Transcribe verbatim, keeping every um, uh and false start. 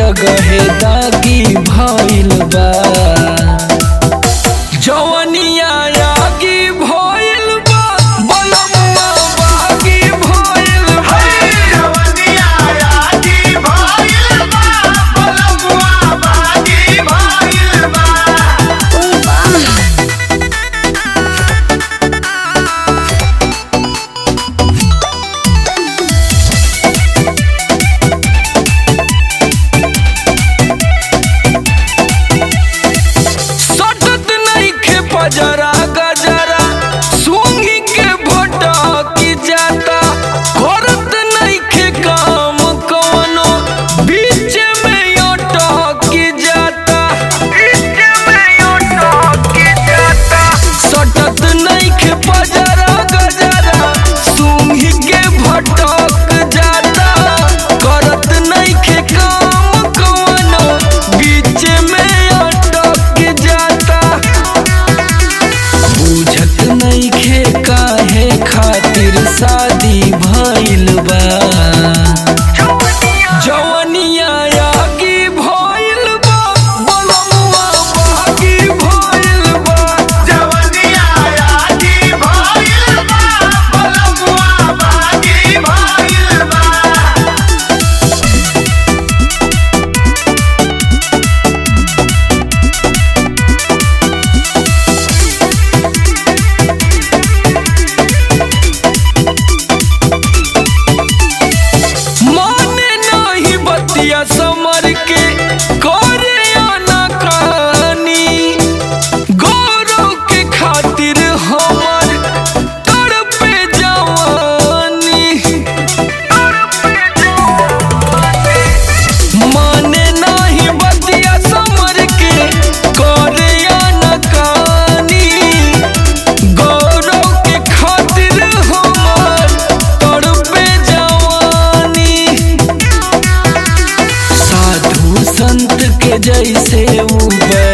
जगह दागी भइल बा। जवनिया आगी भइल बा, बलमुआ बागी भइल बा। जवनिया आगी भइल बा, बलमुआ बागी भइल बा। गजरा गजरा सूंघी के भटकी जाता, करत नइखे काम कवनो, बीच में अटकी जाता, बीच में अटकी जाता। सटत नइखे पजरा गजरा सूंघी के भटक जाता, करत नइखे काम कवनो, बीच में अटक जाता। बुझत नइखे काहे खातिर शादी भइल बा। जवनिया आगी भइल बा, बलमुआ बागी भइल बा। जवनिया आगी भइल बा, बलमुआ बागी भइल बा। समर के करे अनकानी, गौरव के खातिर हमर तड़पे जवानी। माने नाही बतिया समर के करे अनकानी, गौरव के खातिर हमर तड़पे जवानी। साधु संत के जैसे ऊपर